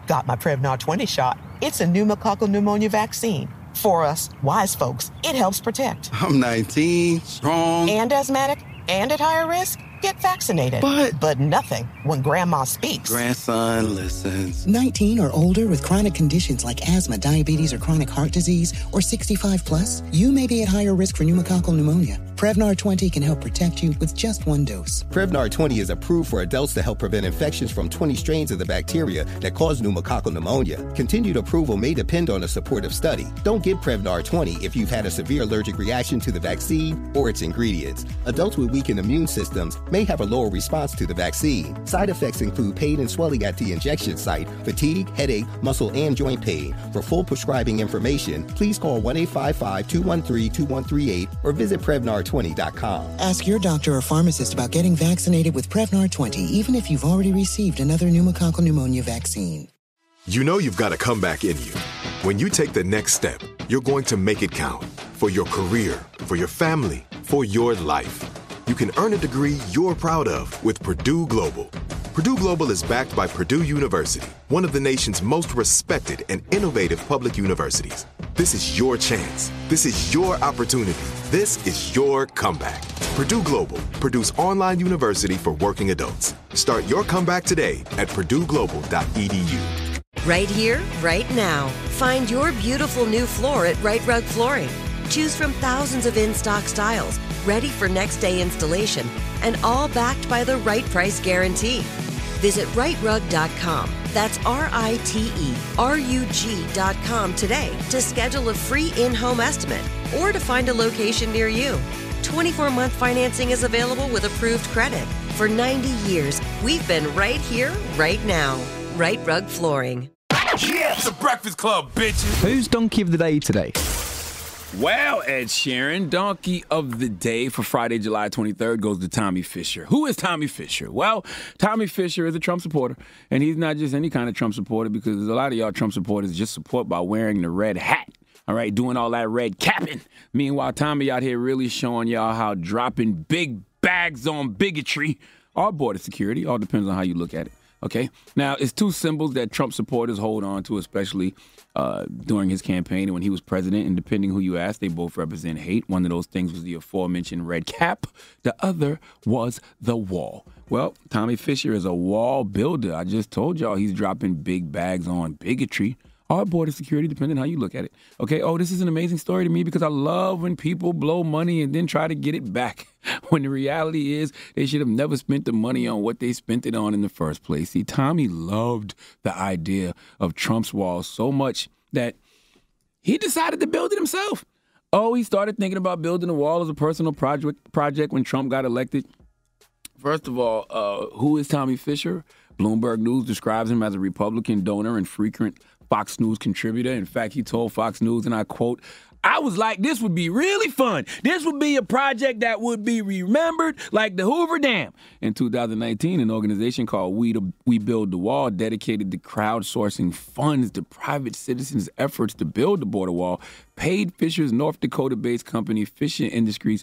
Got my Prevnar 20 shot. It's a pneumococcal pneumonia vaccine. For us, wise folks, it helps protect. I'm 19, strong. And asthmatic, and at higher risk. Get vaccinated. But nothing when grandma speaks. Grandson listens. 19 or older with chronic conditions like asthma, diabetes, or chronic heart disease, or 65 plus, you may be at higher risk for pneumococcal pneumonia. Prevnar 20 can help protect you with just one dose. Prevnar 20 is approved for adults to help prevent infections from 20 strains of the bacteria that cause pneumococcal pneumonia. Continued approval may depend on a supportive study. Don't get Prevnar 20 if you've had a severe allergic reaction to the vaccine or its ingredients. Adults with weakened immune systems may have a lower response to the vaccine. Side effects include pain and swelling at the injection site, fatigue, headache, muscle, and joint pain. For full prescribing information, please call 1-855-213-2138 or visit Prevnar20.com. Ask your doctor or pharmacist about getting vaccinated with Prevnar 20, even if you've already received another pneumococcal pneumonia vaccine. You know you've got a comeback in you. When you take the next step, you're going to make it count. For your career, for your family, for your life. You can earn a degree you're proud of with Purdue Global. Purdue Global is backed by Purdue University, one of the nation's most respected and innovative public universities. This is your chance. This is your opportunity. This is your comeback. Purdue Global, Purdue's online university for working adults. Start your comeback today at purdueglobal.edu. Right here, right now. Find your beautiful new floor at Right Rug Flooring. Choose from thousands of in-stock styles, ready for next day installation, and all backed by the right price guarantee. Visit rightrug.com. That's RITERUG.com today to schedule a free in-home estimate or to find a location near you. 24-month financing is available with approved credit. For 90 years, we've been right here, right now. Right Rug Flooring. Yeah, it's the Breakfast Club, bitches. Who's Donkey of the Day today? Well, Ed Sheeran, Donkey of the Day for Friday, July 23rd goes to Tommy Fisher. Who is Tommy Fisher? Well, Tommy Fisher is a Trump supporter, and he's not just any kind of Trump supporter because a lot of y'all Trump supporters just support by wearing the red hat, all right, doing all that red capping. Meanwhile, Tommy out here really showing y'all how dropping big bags on bigotry or border security, all depends on how you look at it. Okay, now it's two symbols that Trump supporters hold on to, especially during his campaign and when he was president. And depending who you ask, they both represent hate. One of those things was the aforementioned red cap. The other was the wall. Well, Tommy Fisher is a wall builder. I just told y'all he's dropping big bags on bigotry or border security, depending on how you look at it. Okay, this is an amazing story to me because I love when people blow money and then try to get it back. When the reality is they should have never spent the money on what they spent it on in the first place. See, Tommy loved the idea of Trump's wall so much that he decided to build it himself. He started thinking about building a wall as a personal project when Trump got elected. First of all, who is Tommy Fisher? Bloomberg News describes him as a Republican donor and frequent Fox News contributor. In fact, he told Fox News, and I quote, "I was like, this would be really fun. This would be a project that would be remembered like the Hoover Dam." In 2019, an organization called We Build the Wall, dedicated to crowdsourcing funds to private citizens' efforts to build the border wall, paid Fisher's North Dakota-based company Fisher Industries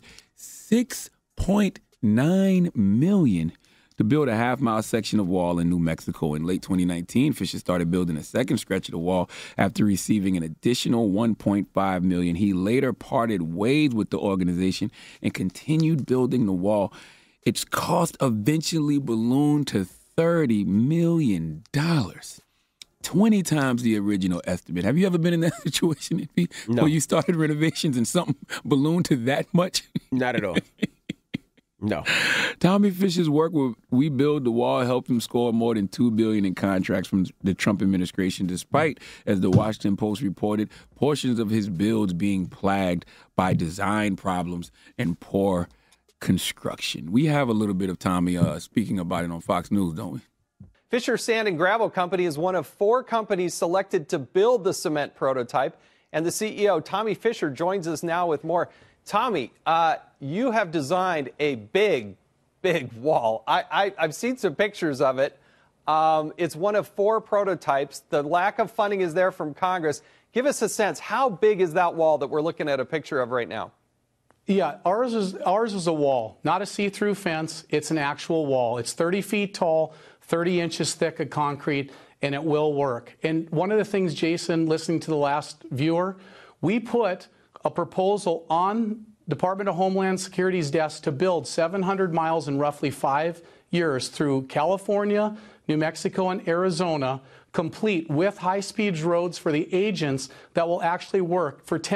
$6.9 million to build a half-mile section of wall in New Mexico. In late 2019, Fisher started building a second stretch of the wall after receiving an additional $1.5 million. He later parted ways with the organization and continued building the wall. Its cost eventually ballooned to $30 million. 20 times the original estimate. Have you ever been in that situation, No. where you started renovations and something ballooned to that much? Not at all. No. Tommy Fisher's work with We Build the Wall helped him score more than $2 billion in contracts from the Trump administration, despite, as the Washington Post reported, portions of his builds being plagued by design problems and poor construction. We have a little bit of Tommy speaking about it on Fox News, don't we? Fisher Sand and Gravel Company is one of 4 companies selected to build the cement prototype, and the CEO, Tommy Fisher, joins us now with more. Tommy, you have designed a big wall. I've seen some pictures of it. It's one of 4 prototypes. The lack of funding is there from Congress. Give us a sense. How big is that wall that we're looking at a picture of right now? Yeah, ours is a wall, not a see-through fence. It's an actual wall. It's 30 feet tall, 30 inches thick of concrete, and it will work. And one of the things, Jason, listening to the last viewer, we put a proposal on Department of Homeland Security's desk to build 700 miles in roughly 5 years through California, New Mexico, and Arizona, complete with high-speed roads for the agents that will actually work for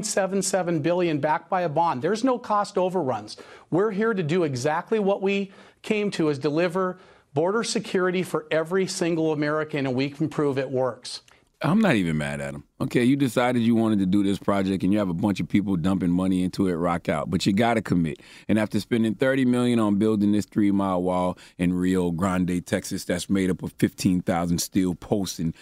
$10.77 billion backed by a bond. There's no cost overruns. We're here to do exactly what we came to, is deliver border security for every single American, and we can prove it works. I'm not even mad at him. Okay, you decided you wanted to do this project and you have a bunch of people dumping money into it, rock out. But you got to commit. And after spending $30 million on building this 3-mile wall in Rio Grande, Texas, that's made up of 15,000 steel posts and,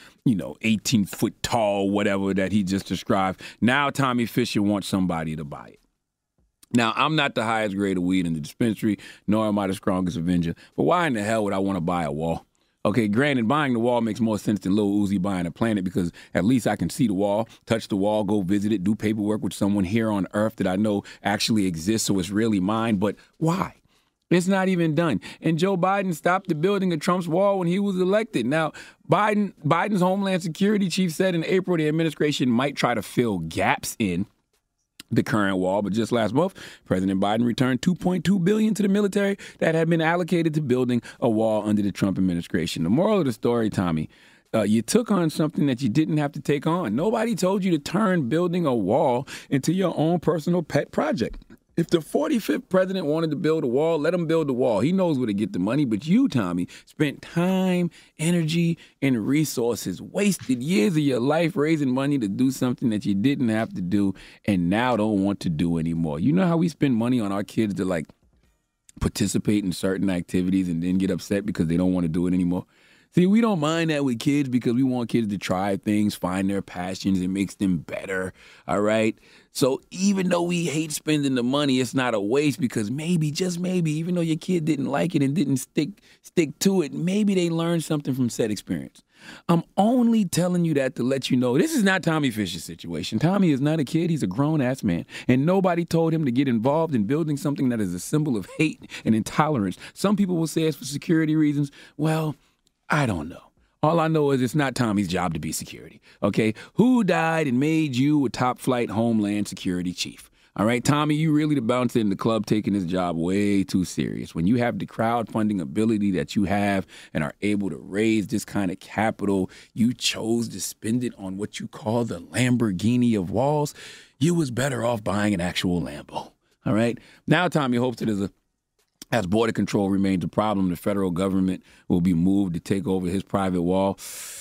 18-foot tall, whatever that he just described, now Tommy Fisher wants somebody to buy it. Now, I'm not the highest grade of weed in the dispensary, nor am I the strongest Avenger. But why in the hell would I want to buy a wall? Okay, granted, buying the wall makes more sense than Lil Uzi buying a planet, because at least I can see the wall, touch the wall, go visit it, do paperwork with someone here on Earth that I know actually exists, so it's really mine. But why? It's not even done. And Joe Biden stopped the building of Trump's wall when he was elected. Now, Biden's Homeland Security chief said in April the administration might try to fill gaps in the current wall, but just last month, President Biden returned $2.2 billion to the military that had been allocated to building a wall under the Trump administration. The moral of the story, Tommy, you took on something that you didn't have to take on. Nobody told you to turn building a wall into your own personal pet project. If the 45th president wanted to build a wall, let him build the wall. He knows where to get the money. But you, Tommy, spent time, energy, and resources, wasted years of your life raising money to do something that you didn't have to do and now don't want to do anymore. You know how we spend money on our kids to, participate in certain activities and then get upset because they don't want to do it anymore? See, we don't mind that with kids because we want kids to try things, find their passions. It makes them better, all right? So even though we hate spending the money, it's not a waste, because maybe, just maybe, even though your kid didn't like it and didn't stick to it, maybe they learned something from said experience. I'm only telling you that to let you know this is not Tommy Fisher's situation. Tommy is not a kid. He's a grown-ass man. And nobody told him to get involved in building something that is a symbol of hate and intolerance. Some people will say it's for security reasons. Well, I don't know. All I know is it's not Tommy's job to be security, okay? Who died and made you a top-flight Homeland Security chief? All right, Tommy, you really the bouncer in the club taking this job way too serious. When you have the crowdfunding ability that you have and are able to raise this kind of capital, you chose to spend it on what you call the Lamborghini of walls. You was better off buying an actual Lambo, all right? Now Tommy hopes that as border control remains a problem, the federal government will be moved to take over his private wall.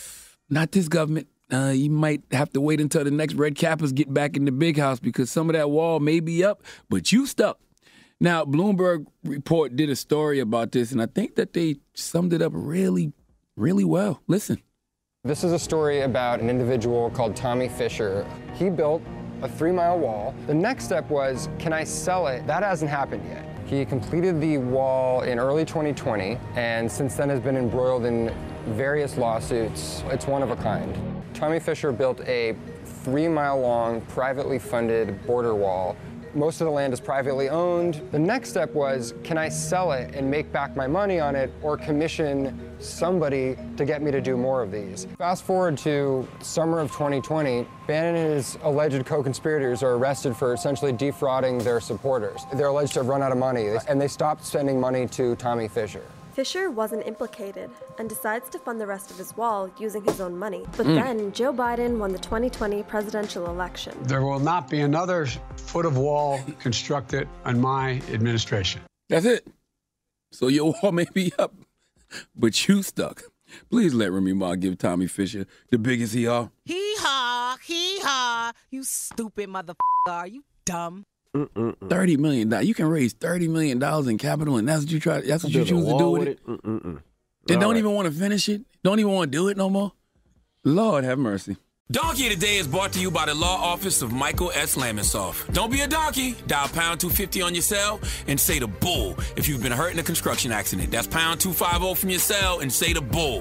Not this government. You might have to wait until the next red cappers get back in the big house, because some of that wall may be up, but you stuck. Now, Bloomberg Report did a story about this, and I think that they summed it up really, really well. Listen. This is a story about an individual called Tommy Fisher. He built a 3-mile wall. The next step was, can I sell it? That hasn't happened yet. He completed the wall in early 2020, and since then has been embroiled in various lawsuits. It's one of a kind. Tommy Fisher built a 3-mile-long, privately funded border wall. Most of the land is privately owned. The next step was, can I sell it and make back my money on it, or commission somebody to get me to do more of these? Fast forward to summer of 2020, Bannon and his alleged co-conspirators are arrested for essentially defrauding their supporters. They're alleged to have run out of money, and they stopped sending money to Tommy Fisher. Fisher wasn't implicated and decides to fund the rest of his wall using his own money. But then Joe Biden won the 2020 presidential election. There will not be another foot of wall constructed on my administration. That's it. So your wall may be up, but you stuck. Please let Remy Ma give Tommy Fisher the biggest hee-haw. Hee-haw, you stupid motherfucker. Are you dumb? $30 million. You can raise $30 million in capital, and that's what you try. That's what you choose to do with it. Then don't even want to finish it. Don't even want to do it no more. Lord have mercy. Donkey Today is brought to you by the law office of Michael S. Lamonsoff. Don't be a donkey. Dial pound 250 on your cell and say the bull if you've been hurt in a construction accident. That's pound 250 from your cell and say the bull.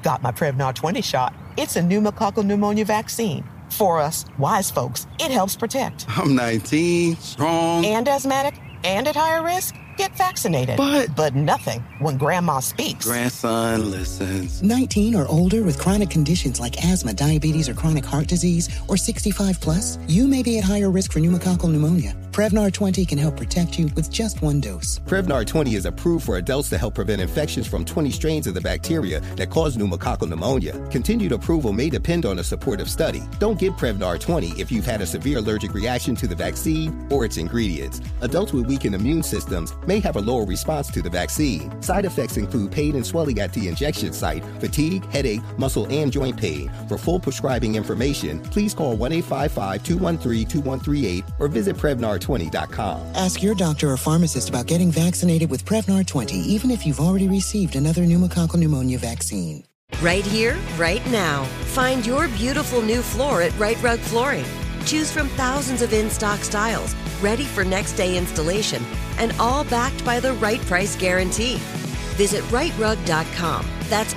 Got my Prevnar 20 shot. It's a pneumococcal pneumonia vaccine. For us, wise folks, it helps protect. I'm 19, strong. And asthmatic, and at higher risk? Get vaccinated. But nothing when grandma speaks. Grandson listens. 19 or older with chronic conditions like asthma, diabetes, or chronic heart disease, or 65 plus, you may be at higher risk for pneumococcal pneumonia. Prevnar 20 can help protect you with just one dose. Prevnar 20 is approved for adults to help prevent infections from 20 strains of the bacteria that cause pneumococcal pneumonia. Continued approval may depend on a supportive study. Don't get Prevnar 20 if you've had a severe allergic reaction to the vaccine or its ingredients. Adults with weakened immune systems may have a lower response to the vaccine. Side effects include pain and swelling at the injection site, fatigue, headache, muscle, and joint pain. For full prescribing information, please call 1-855-213-2138 or visit Prevnar20.com. Ask your doctor or pharmacist about getting vaccinated with Prevnar 20, even if you've already received another pneumococcal pneumonia vaccine. Right here, right now. Find your beautiful new floor at Right Rug Flooring. Choose from thousands of in-stock styles, ready for next day installation, and all backed by the right price guarantee. Visit rightrug.com. That's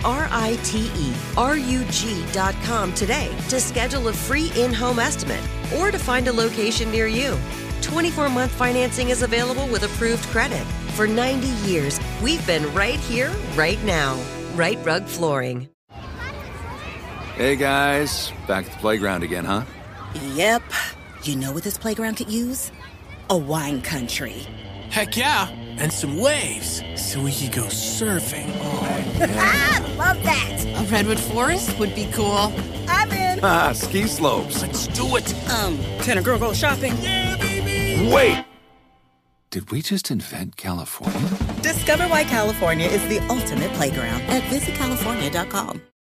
RITERUG.com today to schedule a free in-home estimate or to find a location near you. 24-month financing is available with approved credit. For 90 years, we've been right here, right now. Right Rug Flooring. Hey guys, back at the playground again, huh? Yep. You know what this playground could use? A wine country. Heck yeah, and some waves so we could go surfing. Oh, yeah. Love that. A redwood forest would be cool. I'm in. Ski slopes. Let's do it. Can a girl go shopping? Yeah, baby. Wait. Did we just invent California? Discover why California is the ultimate playground at visitcalifornia.com.